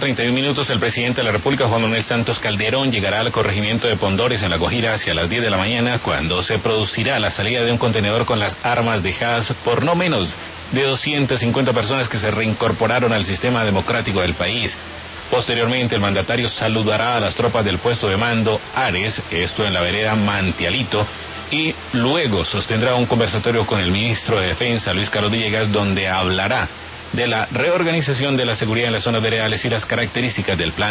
8:31, el presidente de la República, Juan Manuel Santos Calderón, llegará al corregimiento de Pondores en La Guajira hacia las 10 de la mañana, cuando se producirá la salida de un contenedor con las armas dejadas por no menos de 250 personas que se reincorporaron al sistema democrático del país. Posteriormente, el mandatario saludará a las tropas del puesto de mando Ares, esto en la vereda Mantialito, y luego sostendrá un conversatorio con el ministro de Defensa, Luis Carlos Villegas, donde hablará de la reorganización de la seguridad en las zonas veredales y las características del plan